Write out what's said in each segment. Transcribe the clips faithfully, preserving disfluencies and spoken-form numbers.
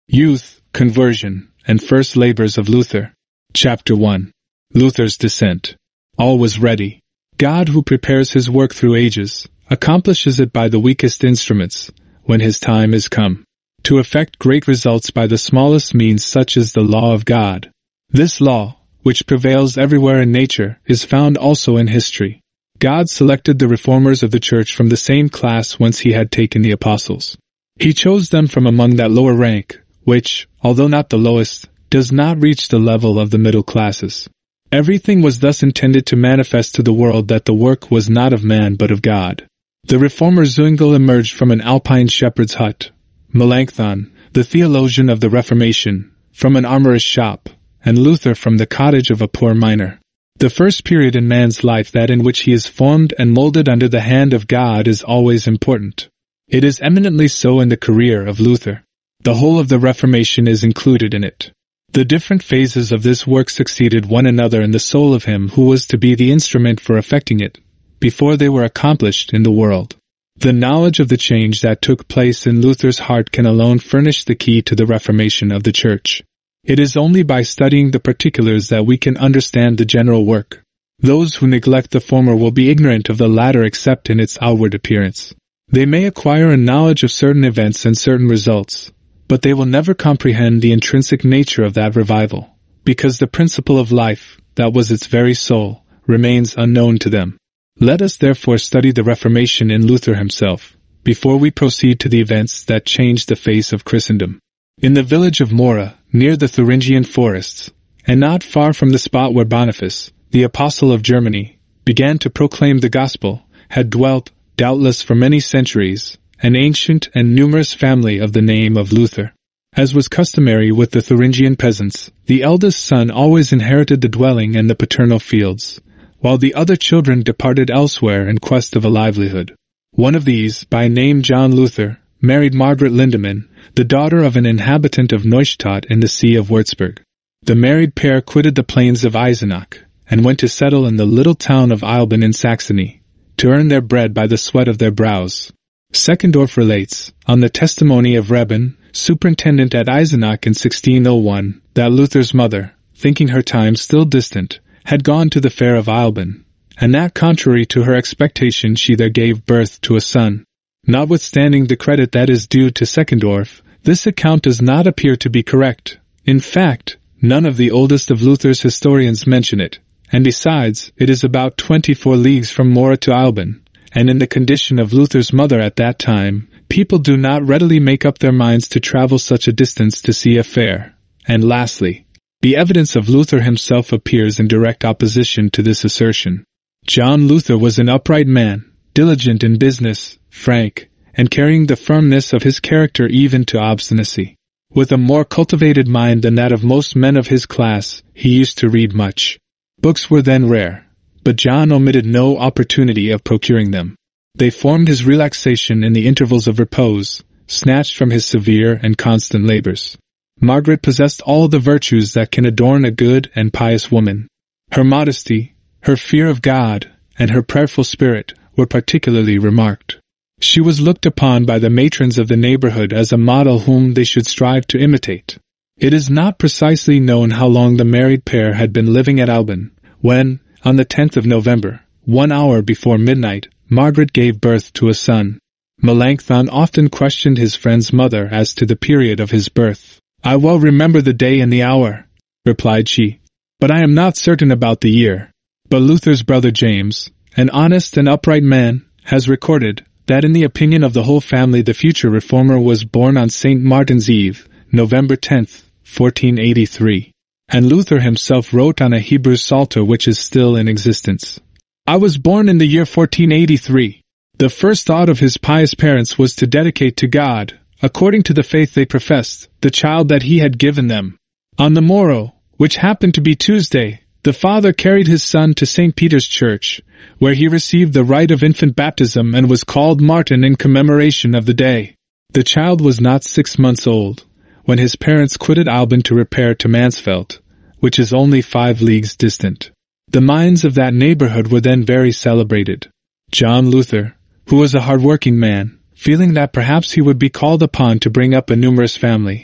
Youth, Conversion, and First Labors of Luther. Chapter one. Luther's Descent. All was ready. God, who prepares his work through ages, accomplishes it by the weakest instruments, when his time is come, to effect great results by the smallest means, such as the law of God. This law, which prevails everywhere in nature, is found also in history. God selected the reformers of the Church from the same class whence he had taken the apostles. He chose them from among that lower rank, which, although not the lowest, does not reach the level of the middle classes. Everything was thus intended to manifest to the world that the work was not of man but of God. The reformer Zwingli emerged from an Alpine shepherd's hut, Melanchthon, the theologian of the Reformation, from an armorer's shop, and Luther from the cottage of a poor miner. The first period in man's life, that in which he is formed and molded under the hand of God, is always important. It is eminently so in the career of Luther. The whole of the Reformation is included in it. The different phases of this work succeeded one another in the soul of him who was to be the instrument for effecting it, before they were accomplished in the world. The knowledge of the change that took place in Luther's heart can alone furnish the key to the Reformation of the Church. It is only by studying the particulars that we can understand the general work. Those who neglect the former will be ignorant of the latter except in its outward appearance. They may acquire a knowledge of certain events and certain results, but they will never comprehend the intrinsic nature of that revival, because the principle of life, that was its very soul, remains unknown to them. Let us therefore study the Reformation in Luther himself, before we proceed to the events that changed the face of Christendom. In the village of Mora, near the Thuringian forests, and not far from the spot where Boniface, the apostle of Germany, began to proclaim the gospel, had dwelt, doubtless for many centuries, an ancient and numerous family of the name of Luther. As was customary with the Thuringian peasants, the eldest son always inherited the dwelling and the paternal fields, while the other children departed elsewhere in quest of a livelihood. One of these, by name John Luther, married Margaret Lindemann, the daughter of an inhabitant of Neustadt in the See of Würzburg. The married pair quitted the plains of Eisenach, and went to settle in the little town of Eilben in Saxony, to earn their bread by the sweat of their brows. Seckendorf relates, on the testimony of Reben, superintendent at Eisenach in sixteen oh one, that Luther's mother, thinking her time still distant, had gone to the fair of Eilben, and that contrary to her expectation she there gave birth to a son. Notwithstanding the credit that is due to Seckendorf, this account does not appear to be correct. In fact, none of the oldest of Luther's historians mention it, and besides, it is about twenty-four leagues from Mora to Eilben, and in the condition of Luther's mother at that time, people do not readily make up their minds to travel such a distance to see a fair. And lastly, the evidence of Luther himself appears in direct opposition to this assertion. John Luther was an upright man, diligent in business, frank, and carrying the firmness of his character even to obstinacy. With a more cultivated mind than that of most men of his class, he used to read much. Books were then rare, but John omitted no opportunity of procuring them. They formed his relaxation in the intervals of repose, snatched from his severe and constant labors. Margaret possessed all the virtues that can adorn a good and pious woman. Her modesty, her fear of God, and her prayerful spirit were particularly remarked. She was looked upon by the matrons of the neighborhood as a model whom they should strive to imitate. It is not precisely known how long the married pair had been living at Eilben, when, on the tenth of November, one hour before midnight, Margaret gave birth to a son. Melanchthon often questioned his friend's mother as to the period of his birth. "I well remember the day and the hour," replied she, "but I am not certain about the year." But Luther's brother James, an honest and upright man, has recorded that in the opinion of the whole family the future reformer was born on Saint Martin's Eve, November tenth, fourteen eighty-three. And Luther himself wrote on a Hebrew psalter which is still in existence, "I was born in the year fourteen eighty-three. The first thought of his pious parents was to dedicate to God, according to the faith they professed, the child that he had given them. On the morrow, which happened to be Tuesday, the father carried his son to Saint Peter's Church, where he received the rite of infant baptism and was called Martin in commemoration of the day. The child was not six months old, when his parents quitted Eilben to repair to Mansfeld, which is only five leagues distant. The minds of that neighborhood were then very celebrated. John Luther, who was a hard-working man, feeling that perhaps he would be called upon to bring up a numerous family,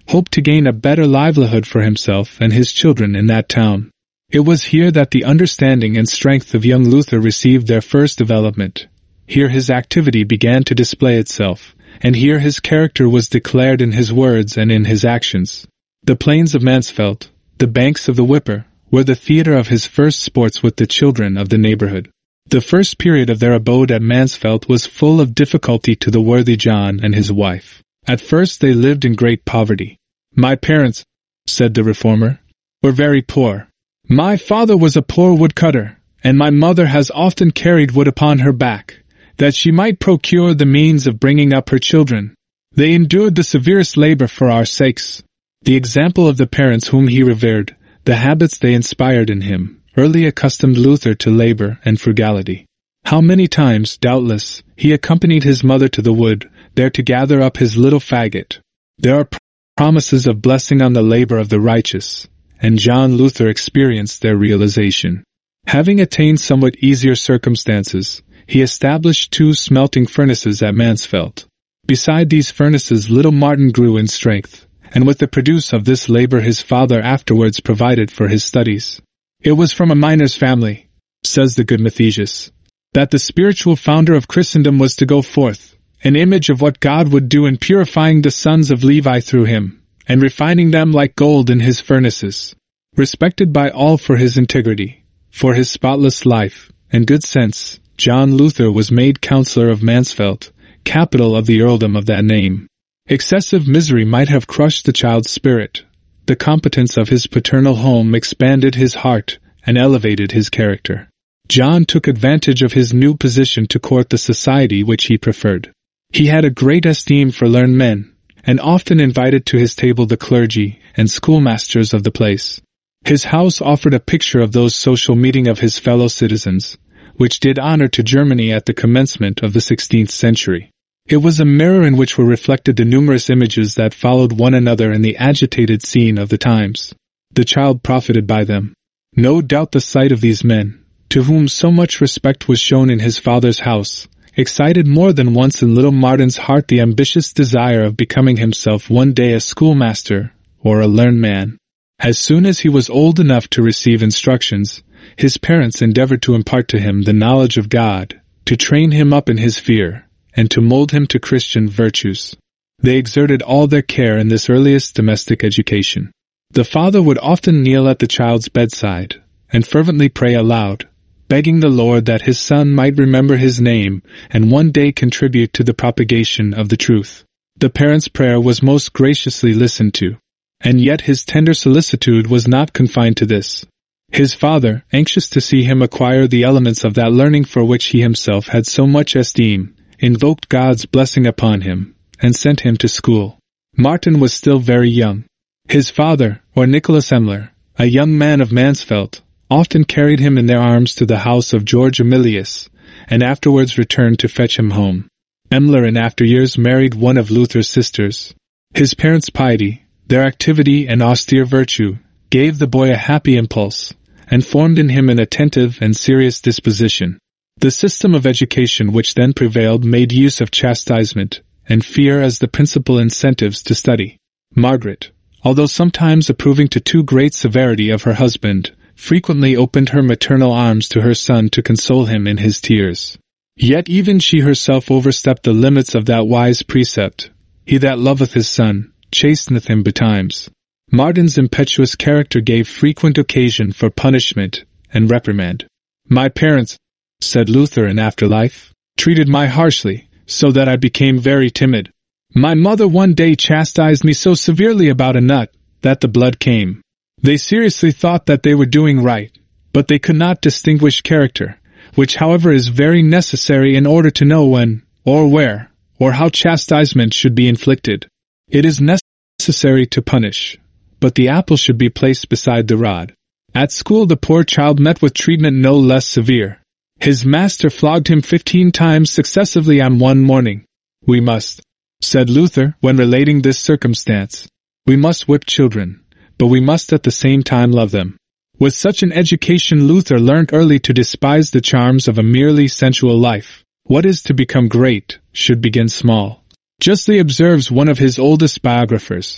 hoped to gain a better livelihood for himself and his children in that town. It was here that the understanding and strength of young Luther received their first development. Here his activity began to display itself, and here his character was declared in his words and in his actions. The plains of Mansfeld, the banks of the Wipper, were the theater of his first sports with the children of the neighborhood. The first period of their abode at Mansfeld was full of difficulty to the worthy John and his wife. At first they lived in great poverty. "My parents," said the reformer, "were very poor. My father was a poor woodcutter, and my mother has often carried wood upon her back, that she might procure the means of bringing up her children. They endured the severest labor for our sakes." The example of the parents whom he revered, the habits they inspired in him, early accustomed Luther to labor and frugality. How many times, doubtless, he accompanied his mother to the wood, there to gather up his little faggot. There are promises of blessing on the labor of the righteous, and John Luther experienced their realization. Having attained somewhat easier circumstances, he established two smelting furnaces at Mansfeld. Beside these furnaces little Martin grew in strength, and with the produce of this labor his father afterwards provided for his studies. "It was from a miner's family," says the good Mathesius, "that the spiritual founder of Christendom was to go forth, an image of what God would do in purifying the sons of Levi through him, and refining them like gold in his furnaces." Respected by all for his integrity, for his spotless life, and good sense, John Luther was made Councillor of Mansfeld, capital of the earldom of that name. Excessive misery might have crushed the child's spirit. The competence of his paternal home expanded his heart and elevated his character. John took advantage of his new position to court the society which he preferred. He had a great esteem for learned men, and often invited to his table the clergy and schoolmasters of the place. His house offered a picture of those social meeting of his fellow citizens, which did honor to Germany at the commencement of the sixteenth century. It was a mirror in which were reflected the numerous images that followed one another in the agitated scene of the times. The child profited by them. No doubt the sight of these men, to whom so much respect was shown in his father's house, excited more than once in little Martin's heart the ambitious desire of becoming himself one day a schoolmaster or a learned man. As soon as he was old enough to receive instructions, his parents endeavored to impart to him the knowledge of God, to train him up in his fear, and to mold him to Christian virtues. They exerted all their care in this earliest domestic education. The father would often kneel at the child's bedside, and fervently pray aloud, begging the Lord that his son might remember his name and one day contribute to the propagation of the truth. The parent's prayer was most graciously listened to. And yet his tender solicitude was not confined to this. His father, anxious to see him acquire the elements of that learning for which he himself had so much esteem, invoked God's blessing upon him, and sent him to school. Martin was still very young. His father, or Nicholas Emler, a young man of Mansfeld, often carried him in their arms to the house of George Emilius, and afterwards returned to fetch him home. Emler in after years married one of Luther's sisters. His parents' piety, their activity and austere virtue, gave the boy a happy impulse, and formed in him an attentive and serious disposition. The system of education which then prevailed made use of chastisement and fear as the principal incentives to study. Margaret, although sometimes approving to too great severity of her husband, frequently opened her maternal arms to her son to console him in his tears. Yet even she herself overstepped the limits of that wise precept, "He that loveth his son chasteneth him betimes." Martin's impetuous character gave frequent occasion for punishment and reprimand. "My parents," said Luther in after life, "treated me harshly, so that I became very timid. My mother one day chastised me so severely about a nut, that the blood came. They seriously thought that they were doing right, but they could not distinguish character, which however is very necessary in order to know when, or where, or how chastisement should be inflicted. It is necessary to punish, but the apple should be placed beside the rod." At school the poor child met with treatment no less severe. His master flogged him fifteen times successively on one morning. "We must," said Luther when relating this circumstance, "we must whip children, but we must at the same time love them." With such an education Luther learnt early to despise the charms of a merely sensual life. What is to become great should begin small. Justly observes one of his oldest biographers,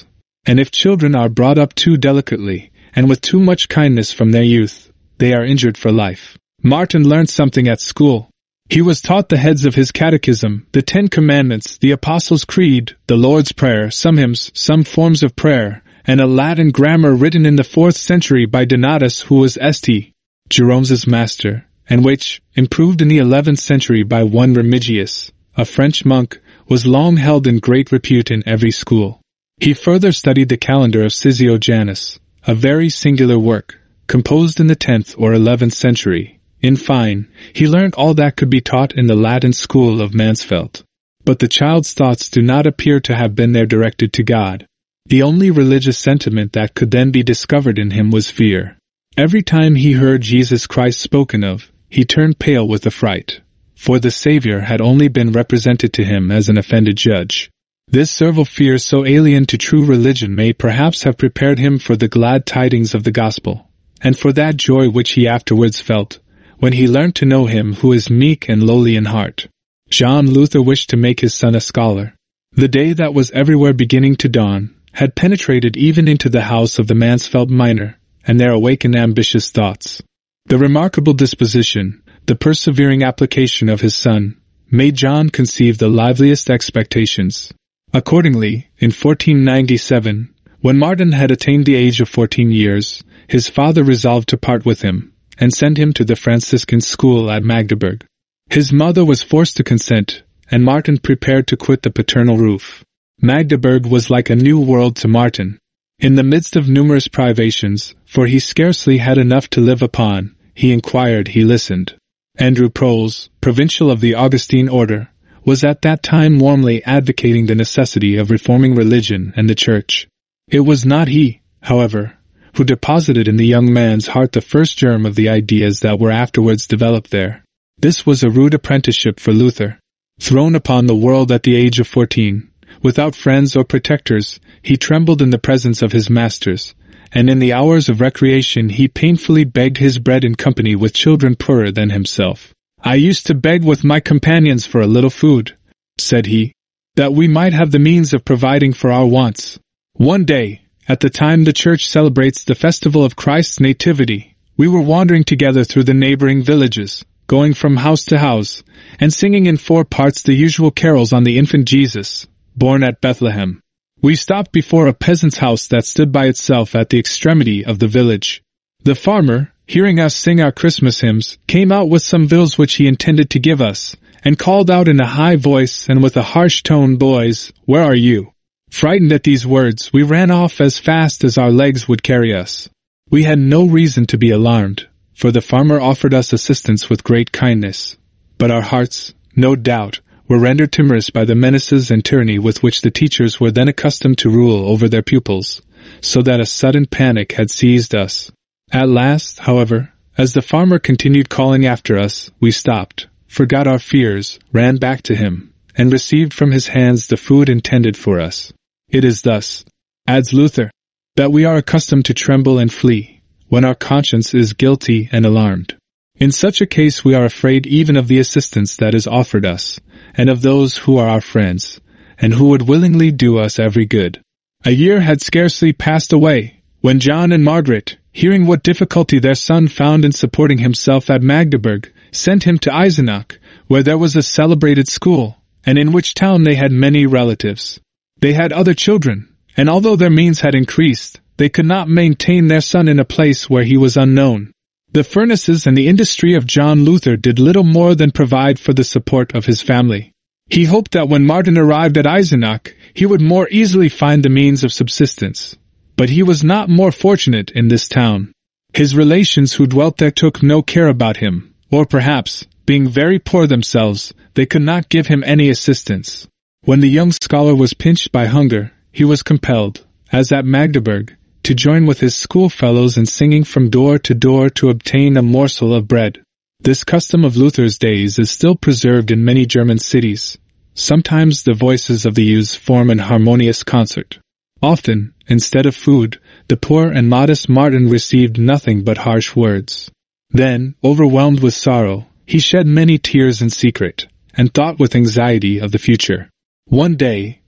And if children are brought up too delicately, and with too much kindness from their youth, they are injured for life. Martin learned something at school. He was taught the heads of his catechism, the Ten Commandments, the Apostles' Creed, the Lord's Prayer, some hymns, some forms of prayer, and a Latin grammar written in the fourth century by Donatus, who was St. Jerome's master, and which, improved in the eleventh century by one Remigius, a French monk, was long held in great repute in every school. He further studied the calendar of Cyziojanus, a very singular work, composed in the tenth or eleventh century. In fine, he learned all that could be taught in the Latin school of Mansfeld. But the child's thoughts do not appear to have been there directed to God. The only religious sentiment that could then be discovered in him was fear. Every time he heard Jesus Christ spoken of, he turned pale with affright, for the Savior had only been represented to him as an offended judge. This servile fear so alien to true religion may perhaps have prepared him for the glad tidings of the gospel, and for that joy which he afterwards felt, when he learned to know him who is meek and lowly in heart. John Luther wished to make his son a scholar. The day that was everywhere beginning to dawn had penetrated even into the house of the Mansfeld miner, and there awakened ambitious thoughts. The remarkable disposition, the persevering application of his son, made John conceive the liveliest expectations. Accordingly, in fourteen ninety-seven, when Martin had attained the age of fourteen years, his father resolved to part with him, and send him to the Franciscan school at Magdeburg. His mother was forced to consent, and Martin prepared to quit the paternal roof. Magdeburg was like a new world to Martin. In the midst of numerous privations, for he scarcely had enough to live upon, he inquired, he listened. Andrew Proles, provincial of the Augustine order, was at that time warmly advocating the necessity of reforming religion and the Church. It was not he, however, who deposited in the young man's heart the first germ of the ideas that were afterwards developed there. This was a rude apprenticeship for Luther. Thrown upon the world at the age of fourteen, without friends or protectors, he trembled in the presence of his masters, and in the hours of recreation he painfully begged his bread in company with children poorer than himself. "I used to beg with my companions for a little food," said he, "that we might have the means of providing for our wants. One day, at the time the Church celebrates the festival of Christ's Nativity, we were wandering together through the neighboring villages, going from house to house, and singing in four parts the usual carols on the infant Jesus, born at Bethlehem. We stopped before a peasant's house that stood by itself at the extremity of the village. The farmer, hearing us sing our Christmas hymns, came out with some vills which he intended to give us, and called out in a high voice and with a harsh tone, 'Boys, where are you?' Frightened at these words, we ran off as fast as our legs would carry us. We had no reason to be alarmed, for the farmer offered us assistance with great kindness, but our hearts, no doubt, were rendered timorous by the menaces and tyranny with which the teachers were then accustomed to rule over their pupils, so that a sudden panic had seized us. At last, however, as the farmer continued calling after us, we stopped, forgot our fears, ran back to him, and received from his hands the food intended for us. It is thus, adds Luther, that we are accustomed to tremble and flee, when our conscience is guilty and alarmed. In such a case we are afraid even of the assistance that is offered us, and of those who are our friends, and who would willingly do us every good. A year had scarcely passed away, when John and Margaret, hearing what difficulty their son found in supporting himself at Magdeburg, sent him to Eisenach, where there was a celebrated school, and in which town they had many relatives. They had other children, and although their means had increased, they could not maintain their son in a place where he was unknown. The furnaces and the industry of John Luther did little more than provide for the support of his family. He hoped that when Martin arrived at Eisenach, he would more easily find the means of subsistence. But he was not more fortunate in this town. His relations who dwelt there took no care about him, or perhaps, being very poor themselves, they could not give him any assistance. When the young scholar was pinched by hunger, he was compelled, as at Magdeburg, to join with his schoolfellows in singing from door to door to obtain a morsel of bread. This custom of Luther's days is still preserved in many German cities. Sometimes the voices of the youths form an harmonious concert. Often, instead of food, the poor and modest Martin received nothing but harsh words. Then, overwhelmed with sorrow, he shed many tears in secret, and thought with anxiety of the future. One day,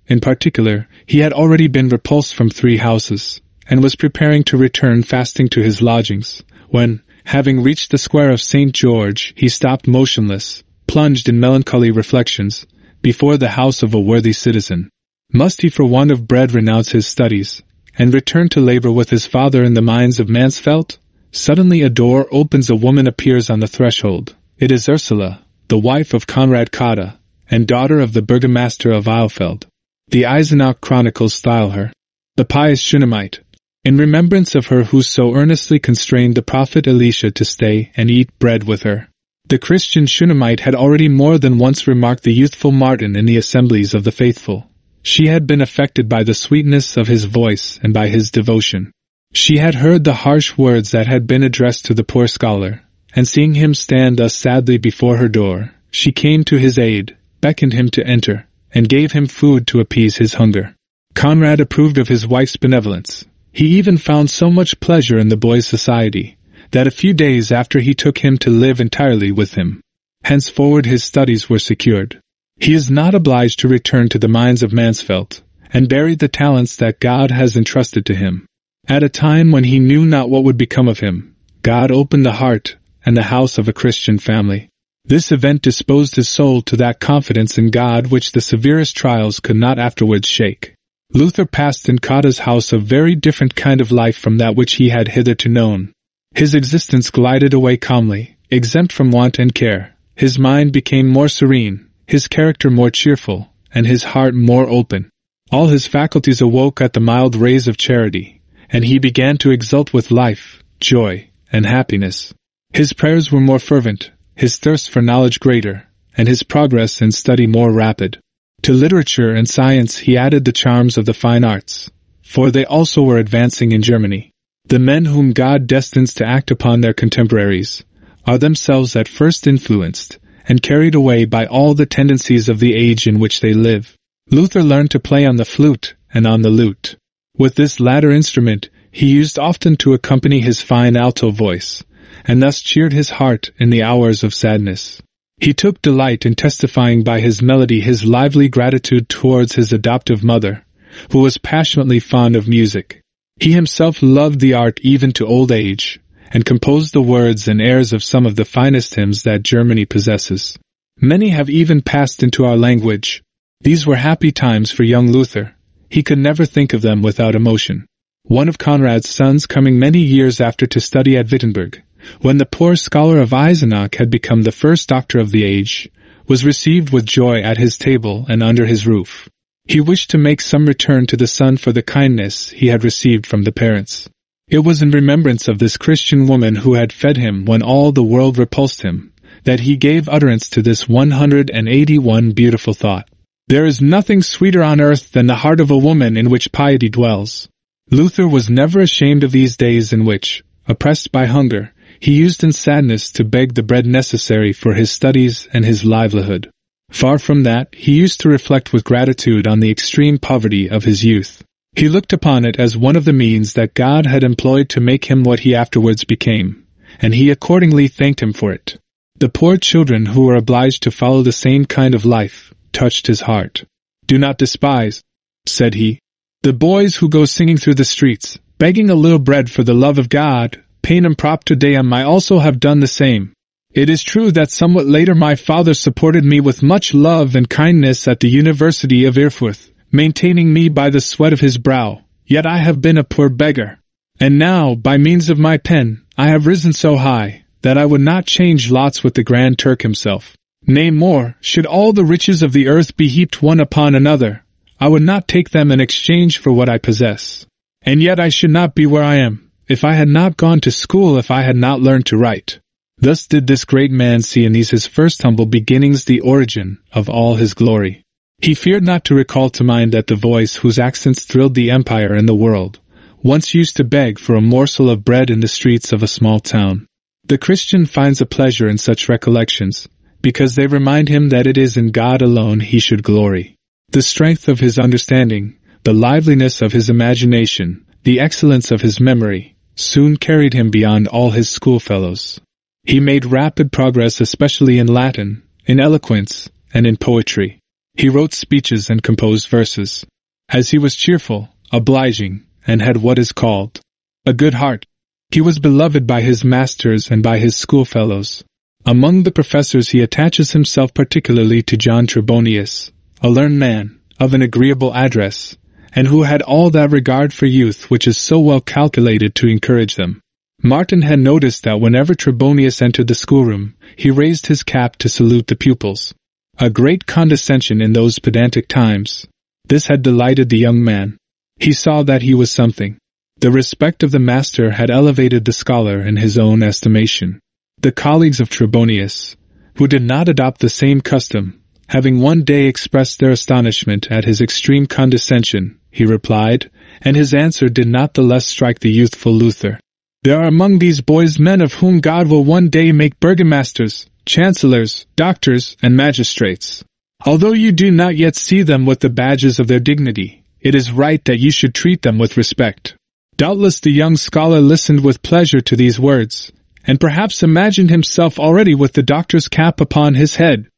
In particular, he had already been repulsed from three houses, and was preparing to return fasting to his lodgings, when, having reached the square of Saint George, he stopped motionless, plunged in melancholy reflections, before the house of a worthy citizen. Must he for want of bread renounce his studies, and return to labor with his father in the mines of Mansfeld? Suddenly a door opens, a woman appears on the threshold. It is Ursula, the wife of Conrad Cotta, and daughter of the burgomaster of Eilfeld. The Eisenach chronicles style her the pious Shunammite, in remembrance of her who so earnestly constrained the prophet Elisha to stay and eat bread with her. The Christian Shunammite had already more than once remarked the youthful Martin in the assemblies of the faithful. She had been affected by the sweetness of his voice and by his devotion. She had heard the harsh words that had been addressed to the poor scholar, and seeing him stand thus sadly before her door, she came to his aid, beckoned him to enter, and gave him food to appease his hunger. Conrad approved of his wife's benevolence. He even found so much pleasure in the boy's society, that a few days after he took him to live entirely with him. Henceforward his studies were secured. He is not obliged to return to the mines of Mansfeld, and bury the talents that God has entrusted to him. At a time when he knew not what would become of him, God opened the heart and the house of a Christian family. This event disposed his soul to that confidence in God which the severest trials could not afterwards shake. Luther passed in Cotta's house a very different kind of life from that which he had hitherto known. His existence glided away calmly, exempt from want and care. His mind became more serene, his character more cheerful, and his heart more open. All his faculties awoke at the mild rays of charity, and he began to exult with life, joy, and happiness. His prayers were more fervent, his thirst for knowledge greater, and his progress in study more rapid. To literature and science he added the charms of the fine arts, for they also were advancing in Germany. The men whom God destines to act upon their contemporaries are themselves at first influenced and carried away by all the tendencies of the age in which they live. Luther learned to play on the flute and on the lute. With this latter instrument he used often to accompany his fine alto voice, and thus cheered his heart in the hours of sadness. He took delight in testifying by his melody his lively gratitude towards his adoptive mother, who was passionately fond of music. He himself loved the art even to old age, and composed the words and airs of some of the finest hymns that Germany possesses. Many have even passed into our language. These were happy times for young Luther. He could never think of them without emotion. One of Conrad's sons, coming many years after to study at Wittenberg, when the poor scholar of Eisenach had become the first doctor of the age, was received with joy at his table and under his roof. He wished to make some return to the son for the kindness he had received from the parents. It was in remembrance of this Christian woman who had fed him when all the world repulsed him, that he gave utterance to this one hundred eighty-one beautiful thought. There is nothing sweeter on earth than the heart of a woman in which piety dwells. Luther was never ashamed of these days in which, oppressed by hunger, he used in sadness to beg the bread necessary for his studies and his livelihood. Far from that, he used to reflect with gratitude on the extreme poverty of his youth. He looked upon it as one of the means that God had employed to make him what he afterwards became, and he accordingly thanked him for it. The poor children who were obliged to follow the same kind of life touched his heart. "Do not despise," said he, "the boys who go singing through the streets, begging a little bread for the love of God. Panem propter Deum, I also have done the same. It is true that somewhat later my father supported me with much love and kindness at the University of Erfurt, maintaining me by the sweat of his brow, yet I have been a poor beggar. And now, by means of my pen, I have risen so high, that I would not change lots with the Grand Turk himself. Nay more, should all the riches of the earth be heaped one upon another, I would not take them in exchange for what I possess. And yet I should not be where I am, if I had not gone to school, if I had not learned to write." Thus did this great man see in these his first humble beginnings the origin of all his glory. He feared not to recall to mind that the voice whose accents thrilled the empire and the world once used to beg for a morsel of bread in the streets of a small town. The Christian finds a pleasure in such recollections, because they remind him that it is in God alone he should glory. The strength of his understanding, the liveliness of his imagination, the excellence of his memory, soon carried him beyond all his schoolfellows. He made rapid progress especially in Latin, in eloquence, and in poetry. He wrote speeches and composed verses. As he was cheerful, obliging, and had what is called a good heart, he was beloved by his masters and by his schoolfellows. Among the professors he attaches himself particularly to John Trebonius, a learned man, of an agreeable address, and who had all that regard for youth which is so well calculated to encourage them. Martin had noticed that whenever Trebonius entered the schoolroom, he raised his cap to salute the pupils. A great condescension in those pedantic times. This had delighted the young man. He saw that he was something. The respect of the master had elevated the scholar in his own estimation. The colleagues of Trebonius, who did not adopt the same custom, having one day expressed their astonishment at his extreme condescension, he replied, and his answer did not the less strike the youthful Luther. There are among these boys men of whom God will one day make burgomasters, chancellors, doctors, and magistrates. Although you do not yet see them with the badges of their dignity, it is right that you should treat them with respect. Doubtless the young scholar listened with pleasure to these words, and perhaps imagined himself already with the doctor's cap upon his head.